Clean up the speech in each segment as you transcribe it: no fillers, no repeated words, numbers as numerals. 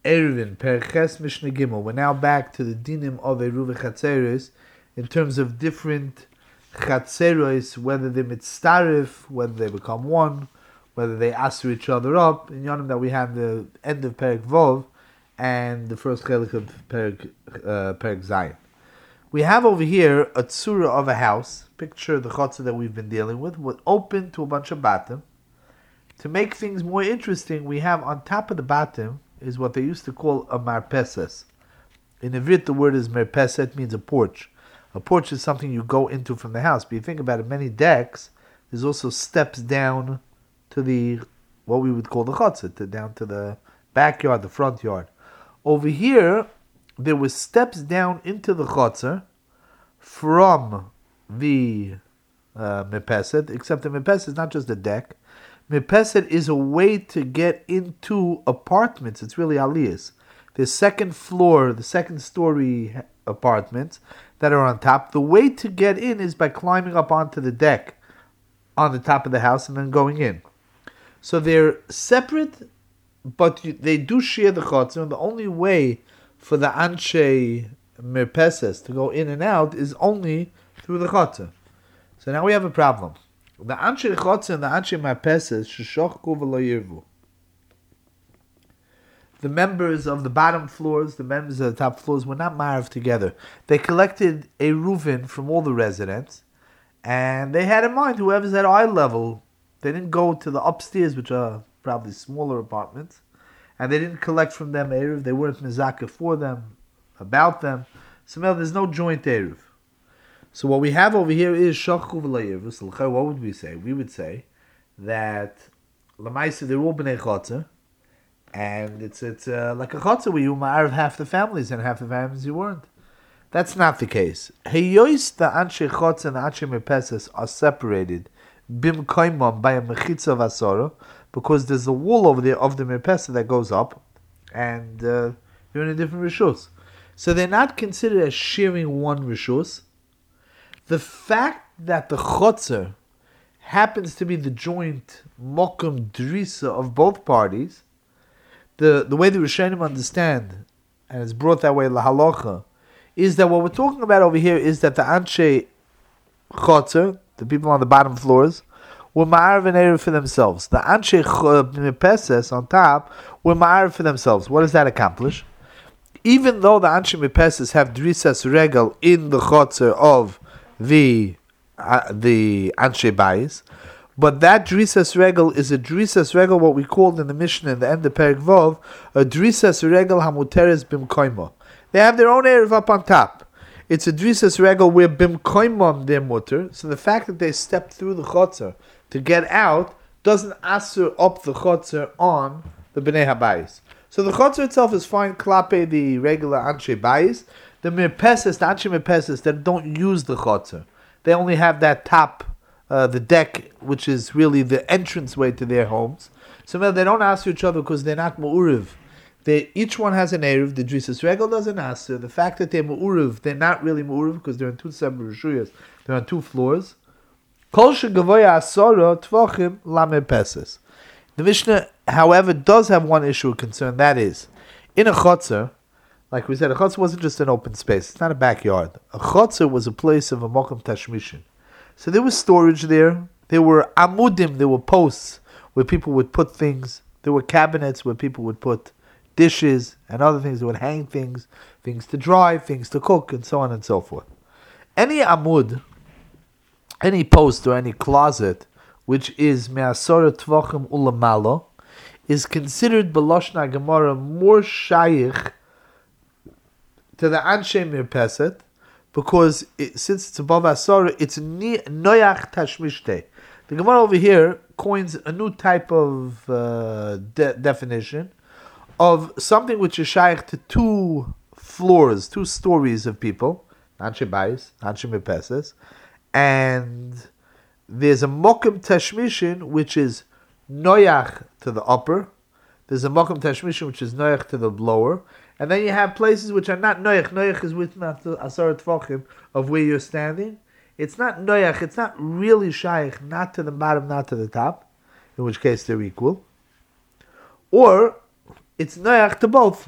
Eruvin, Perches Mishnah Gimel. We're now back to the dinim of Eruv Chatzeros in terms of different Chatzeros, whether they mitzarif, whether they become one, whether they answer each other up. In Yonim that we have the end of Perek Vov and the first chelik of Perek Zayin. We have over here a tzura of a house. Picture the chutzah that we've been dealing with open to a bunch of batim. To make things more interesting, we have on top of the batim is what they used to call a marpeses. In Ivrit, the word is merpeset, means a porch. A porch is something you go into from the house. But you think about it, many decks, there's also steps down to the, what we would call the chutzah, down to the backyard, the front yard. Over here, there were steps down into the chutzah from the merpeset, except the merpeset is not just a deck. Merpeset is a way to get into apartments. It's really aliyahs. There's second story apartments that are on top. The way to get in is by climbing up onto the deck on the top of the house and then going in. So they're separate, but they do share the chutzah. The only way for the anshe merpeses to go in and out is only through the chutzah. So now we have a problem. The anshe chutzah and the anshe merpeses sheshachku v'lo yirvu. The members of the bottom floors, the members of the top floors were not ma'ariv together. They collected a ruvin from all the residents, and they had in mind whoever's at eye level. They didn't go to the upstairs, which are probably smaller apartments, and they didn't collect from them eruv. They weren't mizakah for them, about them. So now there's no joint eruv. So what we have over here is shachku v'lo yirvu. What would we say? We would say that l'maisa they're all b'nei chotzer, and it's like a chotzer where you ma'ariv half the families and half the families you weren't. That's not the case. Heyois the anshe chotzer and the anshe merpeses are separated bim koimam by a mechitza vasora, because there's a wall over there of the merpesa that goes up, and you're in a different rishus. So they're not considered as sharing one rishus. The fact that the chotzer happens to be the joint mokum drisa of both parties, the way the Rishonim understand, and it's brought that way lahalocha, is that what we're talking about over here is that the anshe chotzer, the people on the bottom floors, were ma'ariv and erev for themselves. The anshe merpeses on top were ma'ariv for themselves. What does that accomplish? Even though the anshe merpeses have drisas regel in the chotzer of the anshe bayis, but that drisas regel is a drisas regel, what we called in the Mishnah in the end of Perek Vov, a drisas regel hamuteres bimkoimo. They have their own erev up on top. It's a drisas regel where bimkoimom they're mutter. So the fact that they stepped through the chotzer to get out doesn't asur up the chotzer on the bnei habayis. So the chotzer itself is fine klape the regular anshe bayis. The merpeses, the anshe merpeses that don't use the chotzer, they only have that top, the deck, which is really the entrance way to their homes. So they don't answer each other because they're not mu'uriv. Each one has an eruv. The drisas regel doesn't answer. The fact that they're mu'uriv, they're not really mu'uriv because they're in two separate rishuyas. They're on two floors. Kol shegavoya asora tvachim lamerpeses. The Mishnah, however, does have one issue of concern. That is, in a chotzer, like we said, a chotzer wasn't just an open space. It's not a backyard. A chotzer was a place of a mokum tashmishin. So there was storage there. There were amudim, there were posts where people would put things. There were cabinets where people would put dishes and other things that would hang things to dry, things to cook, and so on and so forth. Any amud, any post or any closet, which is me'asora tvachim ulamalo, is considered b'loshna Gemara more shayich to the anshe merpeset, because since it's above asora, it's noyach tashmishte. The Gemara over here coins a new type of definition of something which is shaykh to two floors, two stories of people, anshe bayis, anshe merpeses, and there's a mokum tashmishin which is noyach to the upper, there's a mokum tashmishin which is noyach to the lower, and then you have places which are not noyach. Noyach is with asar tvachim of where you're standing. It's not noyach, it's not really shaykh, not to the bottom, not to the top, in which case they're equal. Or it's noyach to both.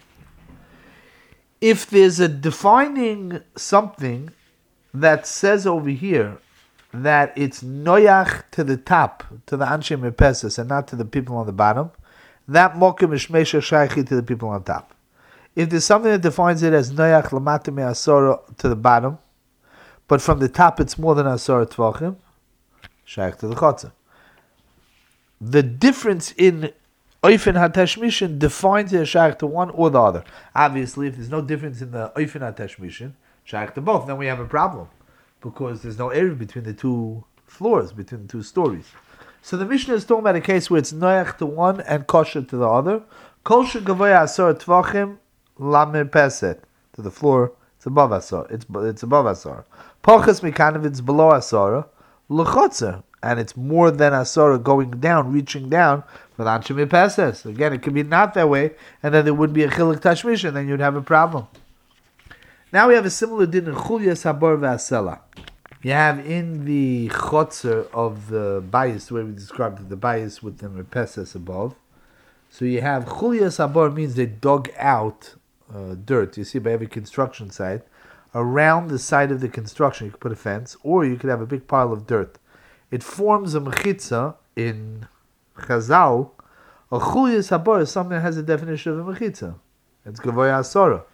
If there's a defining something that says over here that it's noyach to the top, to the anshe merpeses, and not to the people on the bottom, that mokim is shmeisha shaychi to the people on top. If there's something that defines it as noyach lamata me'asora to the bottom, but from the top it's more than asora tvachim, shayach to the chotzer. The difference in oifen hatashmishin defines it as shayach to one or the other. Obviously, if there's no difference in the oifen hatashmishin, shayach to both, then we have a problem, because there's no area between the two floors, between the two stories. So the Mishnah is talking about a case where it's noyach to one and kosher to the other. Kol shegavoya asor tvachim lamer peset, to the floor. It's above asor. It's above asor. Pachas mikan, it's below asor. L'chotzer, and it's more than asor going down, reaching down. For the anshe peses. Again, it could be not that way, and then there would be a chiluk tashmish, and then you'd have a problem. Now we have a similar din in chulyas habor ve'asela. You have in the chotzer of the bayis, where we described the bayis with the merpeses above. So you have chulyas habor, means they dug out dirt. You see by every construction site, around the site of the construction, you could put a fence, or you could have a big pile of dirt. It forms a mechitza in Chazal. A chulyas habor is something that has a definition of a mechitza. It's gavoya asora.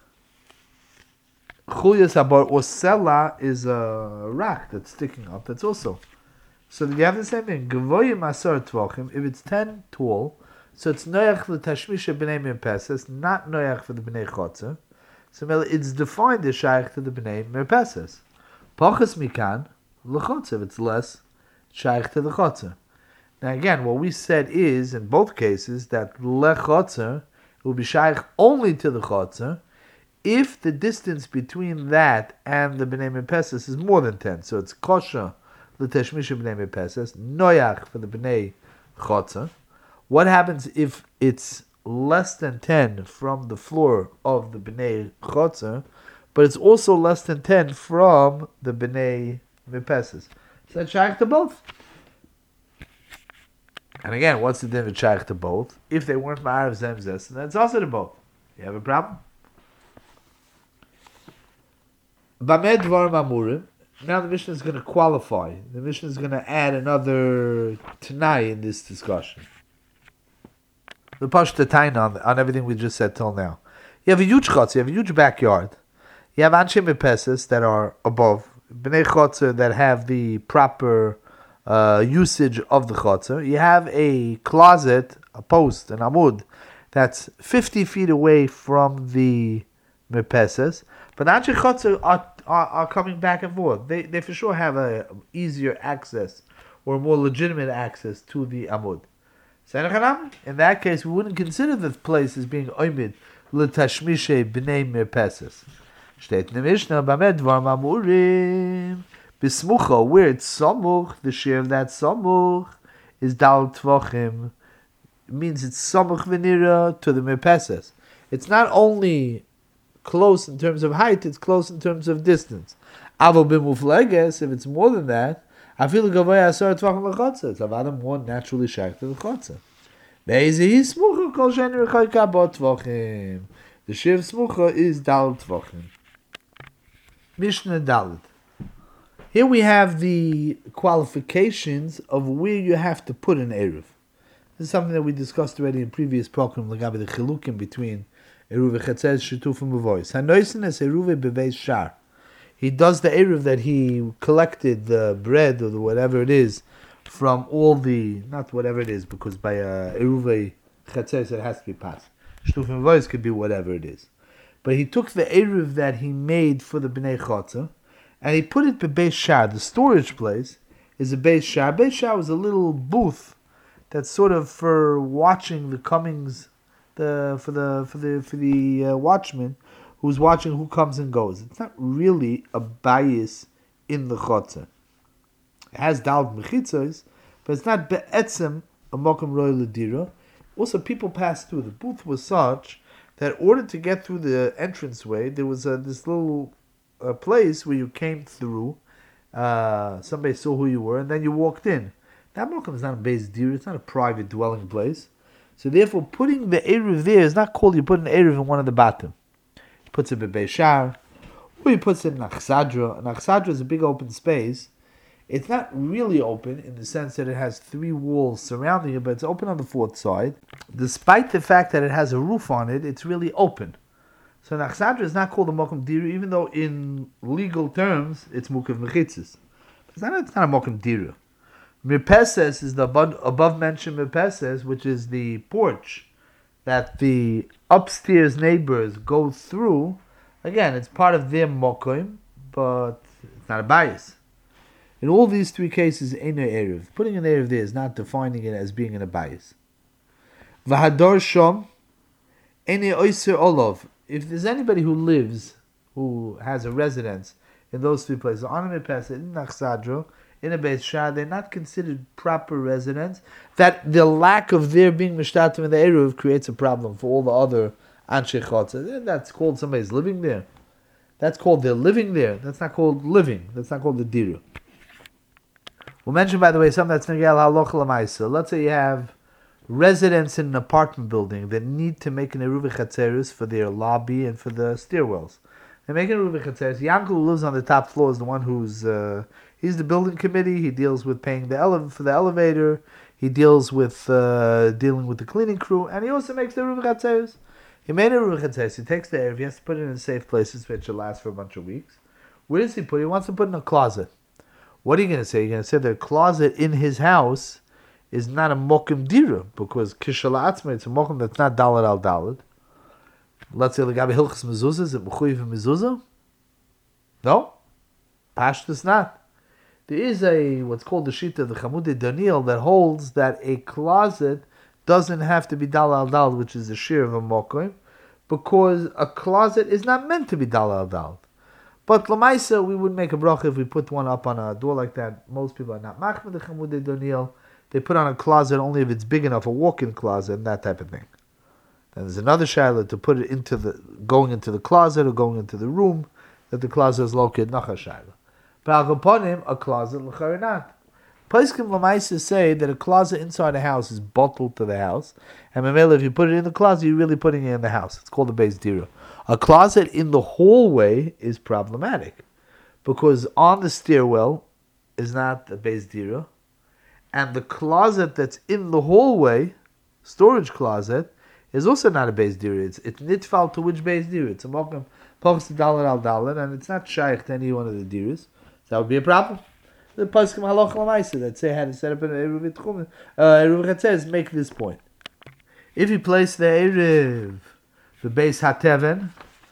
Chulyas habor or sela is a rock that's sticking up. That's also. So you have the same thing. Gavoyim asor tvachim. If it's 10 tall, so it's noyach l'tashmisha b'nei merpeses, not noyach for the b'nei chotzer. So it's defined as shaykh to the b'nei merpeses. Pachas mikan l'chotzer. If it's less, shaykh to the chotzer. Now again, what we said is in both cases that lechotzer will be shaykh only to the chotzer if the distance between that and the b'nei merpeses is more than 10. So it's kosher l'tashmisha b'nei merpeses, noyach for the b'nei chotzer. What happens if it's less than 10 from the floor of the b'nei chotzer, but it's also less than 10 from the b'nei merpeses? So it's shaykh to both. And again, what's the difference shaykh to both? If they weren't ma'arav zemzes, then it's also to both. You have a problem? Bamed dvarim amurim. Now the Mishnah is going to qualify. The Mishnah is going to add another tanai in this discussion. The pashta taina on everything we just said till now. You have a huge chotzer, you have a huge backyard. You have anshe merpeses that are above, b'nei chotzer that have the proper usage of the chotzer. You have a closet, a post, an amud, that's 50 feet away from the merpeses. But anshe chotzer are coming back and forth. They for sure have a easier access or more legitimate access to the amud. In that case, we wouldn't consider the place as being oimid l'tashmishe b'nei merpeses. Steht in the Mishnah, bamed dvarim amurim b'smucha, where it's samuch, the share of that samuch is dal tvachim. It means it's samuch v'nira to the merpeses. It's not only close in terms of height, it's close in terms of distance. Avo b'mufleges, if it's more than that, I feel gavoya asor tvachim l'chotzer. It's avada more naturally shaykh to the chotzer. Be'ezi smucha kol she'en rechoyka bo tvachim. The shiv smucha is dal tvachim. Mishnah Dalet. Here we have the qualifications of where you have to put an eruv. This is something that we discussed already in previous program. L'gabe the chilukim between eruv chetzes shetufim b'vois. Hanoisen es eruv beveis shar. He does the eruv that he collected the bread or the whatever it is from all the, not whatever it is, because by eruv chetzes it has to be passed. Shetufim b'vois could be whatever it is. But he took the eruv that he made for the b'nei chotzer, and he put it bebeis shar. The storage place is a beis shar. Beis shar was a little booth that's sort of for watching the comings, for the watchman who's watching who comes and goes. It's not really a bayis in the chotzer. It has dal mechitzos, but it's not be'etzem a mokum roy l'dira. Also, people passed through. The booth was such that in order to get through the entranceway, there was this little place where you came through. Somebody saw who you were, and then you walked in. That mokum is not a base dir; it's not a private dwelling place. So therefore, putting the Eruv there is not called you put an Eruv in one of the batim. He puts it in Beishar, or he puts it in Achsadra. An Achsadra is a big open space. It's not really open in the sense that it has 3 walls surrounding it, but it's open on the 4th side. Despite the fact that it has a roof on it, it's really open. So an Achsadra is not called a Mokum Diru, even though in legal terms it's Mukav Mechitzis. It's not a Mokum Diru. Mirpeses is the above mentioned Mirpeses, which is the porch that the upstairs neighbors go through. Again, it's part of their Mokum, but it's not a bias. In all these 3 cases, Eino Erev. Putting an Erev there is not defining it as being in a bias. V'hador shom, Eino Oyser Olov. If there's anybody who has a residence in those 3 places, on a Mirpeses, in Achsadro, in a Beis Shah, they're not considered proper residents. That the lack of their being Mishtatim in the Eruv creates a problem for all the other Anshe Chotza. That's called somebody's living there. That's called they're living there. That's not called living. That's not called the Diru. We'll mention, by the way, something that's Nigel Halacha L'Maisa. Let's say you have residents in an apartment building that need to make an Eruv Chatzeris for their lobby and for the stairwells. They make an Eruv Chatzeris. Yankel, who lives on the top floor, is the one who's... he's the building committee. He deals with paying for the elevator. He deals with dealing with the cleaning crew. And he also makes the Eruv Chatzeris. He made a Eruv Chatzeris. He takes the Eruv. He has to put it in safe places which will last for a bunch of weeks. Where does he put it? He wants to put it in a closet. What are you going to say? You're going to say the closet in his house is not a mokum dira, because kishala atzma, it's a mokum that's not dalad al dalad. Let's say the gabi hilchas mezuzah, is it mechuyev mezuzah? No, pashtus not. There is what's called the shita of the Chamudei Daniel that holds that a closet doesn't have to be dalad al dalad, which is the shir of a mokum, because a closet is not meant to be dalad al dalad. But Lamaisa, we would make a bracha if we put one up on a door like that. Most people are not machmir the Chamudei Daniel. They put on a closet only if it's big enough, a walk-in closet, and that type of thing. Then there's another shaila to put it going into the closet or going into the room, that the closet is located, nacha shaila. But al kaponim, a closet, l'chari not. Poskim Lamaisa say that a closet inside a house is bottled to the house, and if you put it in the closet, you're really putting it in the house. It's called a beis dira. A closet in the hallway is problematic, because on the stairwell is not a beis dira, and the closet that's in the hallway, storage closet, is also not a beis dira. It's nitfal to which beis dira? It's a mokum pochs dalad al dalad, and it's not shaykh to any one of the diras. So that would be a problem. The poskim halacha l'maisa that say how to set up an eruv tchumen, eruv says make this point. If you place the eruv, the beis hateven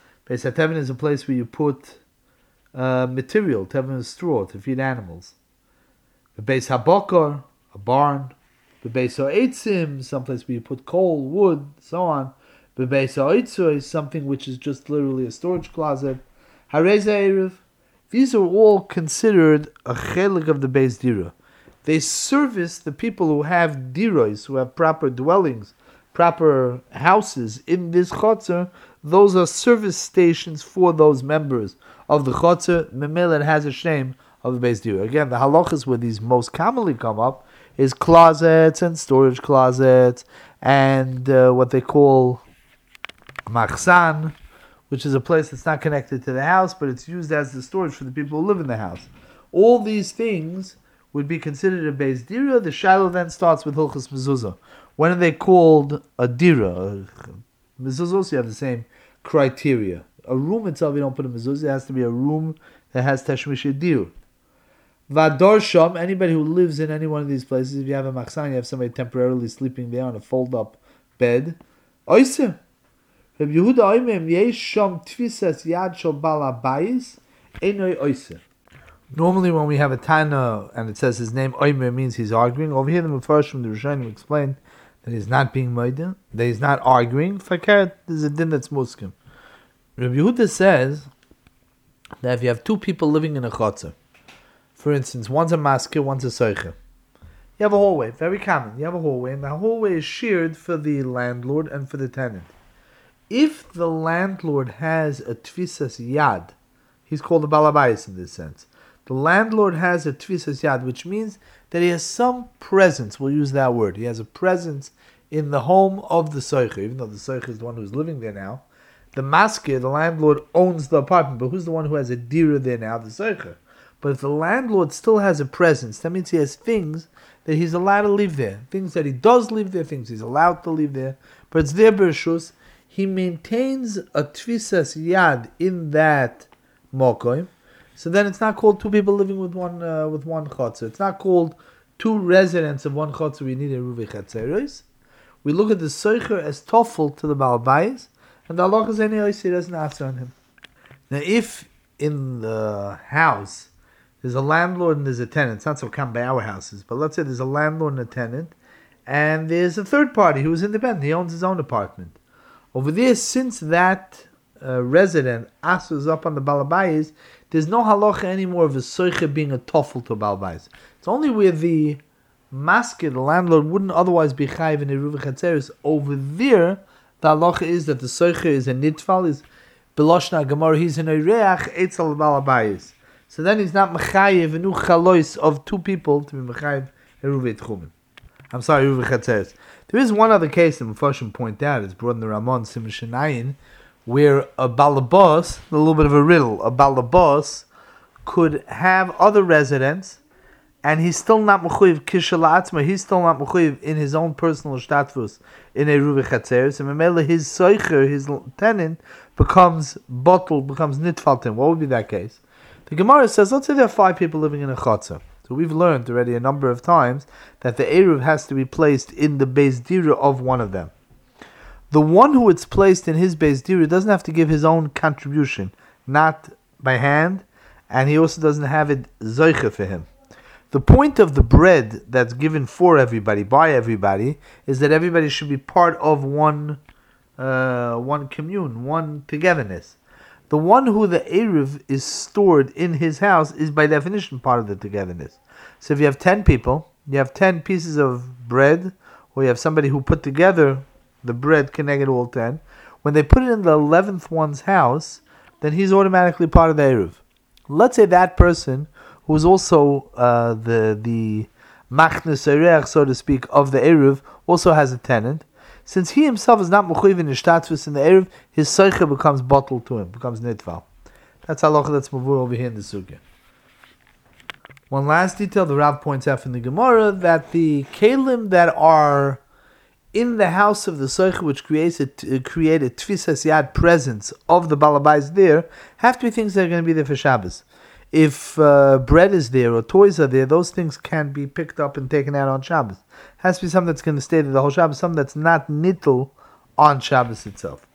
is a place where you put material, teven is straw, to feed animals. The beis habokor, a barn. The beis ha'etzim, someplace where you put coal, wood, so on. The beis ha'etzur is something which is just literally a storage closet. Hareza eruv. These are all considered a chelik of the beis dira. They service the people who have diros, who have proper dwellings, proper houses in this chotzer. Those are service stations for those members of the chotzer. Memel, it has a shame of the beis dira. Again, the halachas where these most commonly come up is closets and storage closets and what they call machsan, which is a place that's not connected to the house, but it's used as the storage for the people who live in the house. All these things would be considered a beis dira. The shiloh then starts with hilchas mezuzah. When are they called a dira? Mezuzah also have the same criteria. A room itself, you don't put a mezuzah. It has to be a room that has tashmish dir. Vador sham, anybody who lives in any one of these places, if you have a machsan, you have somebody temporarily sleeping there on a fold-up bed. Oiseh. Rabbi Yehuda Oimem yesh sham tfisas yad shel bal habayis einoi oiseh. Normally, when we have a Tana and it says his name Oimer means he's arguing. Over here, the Mefarshim from the Rishonim explain that he's not being moida, that he's not arguing. Fakir, there's a din that's muskim. Rabbi Yehuda says that if you have 2 people living in a chotzer, for instance, one's a masker, one's a soicher. You have a hallway, very common. You have a hallway, and the hallway is shared for the landlord and for the tenant. If the landlord has a tfisas yad, he's called a balabayis in this sense. The landlord has a tfisas yad, which means that he has some presence. We'll use that word. He has a presence in the home of the Soicher, even though the Soicher is the one who's living there now. The masker, the landlord, owns the apartment, but who's the one who has a dira there now? The Soicher. But if the landlord still has a presence, that means he has things that he's allowed to live there. Things that he does live there, things he's allowed to live there. But it's their bershus. He maintains a tfisas yad in that mokoim. So then it's not called two people living with one chotzer. It's not called two residents of one chotzer. We need a ruvi chatzeros. We look at the soicher as toffel to the balbayis, and the Allah is any he doesn't answer on him. Now, if in the house there's a landlord and there's a tenant, it's not so common by our houses, but let's say there's a landlord and a tenant, and there's a third party who's independent. He owns his own apartment. Over there, since that resident asks up on the balbayis, there's no halacha anymore of a soicher being a toffel to balbayis. It's only where the masker, the landlord, wouldn't otherwise be chayiv in a ruvi chatzeris. Over there, the halacha is that the soicher is a nitfal, is beloshna gemara, he's an oireach etzel balbayis. So then he's not mechayiv enu chalois of two people to be mechayiv a ruvi tchumen. I'm sorry, ruvi chatzeris. There is one other case that Mephoshim point out, it's brought in the Ramon Siman Shenayin, where a balabos, a little bit of a riddle, a balabos could have other residents, and he's still not mechuyev kishala atzma, he's still not mechuyev in his own personal shtatvus in a ruvi chatzeris, and memela his soicher, his tenant, becomes bottled, becomes nitfaltin. What would be that case? The Gemara says, let's say there are 5 people living in a chotzer. So we've learned already a number of times that the eruv has to be placed in the beis dira of one of them. The one who it's placed in his beis dira doesn't have to give his own contribution, not by hand, and he also doesn't have it zoiche for him. The point of the bread that's given for everybody, by everybody, is that everybody should be part of one commune, one togetherness. The one who the eruv is stored in his house is by definition part of the togetherness. So if you have 10 people, you have 10 pieces of bread, or you have somebody who put together the bread connected all 10, when they put it in the 11th one's house, then he's automatically part of the eruv. Let's say that person, who is also the machnes erech, so to speak, of the eruv, also has a tenant. Since he himself is not mechuyev in his shtatvus in the eruv, his soicher becomes bottled to him, becomes nitval. That's halacha that's mavur over here in the sugya. One last detail, the Rav points out from the Gemara that the kelim that are in the house of the soicher, which create a tfisas yad presence of the balabais there, have to be things that are going to be there for Shabbos. If bread is there or toys are there, those things can be picked up and taken out on Shabbos. It has to be something that's going to stay there the whole Shabbos, something that's not nittel on Shabbos itself.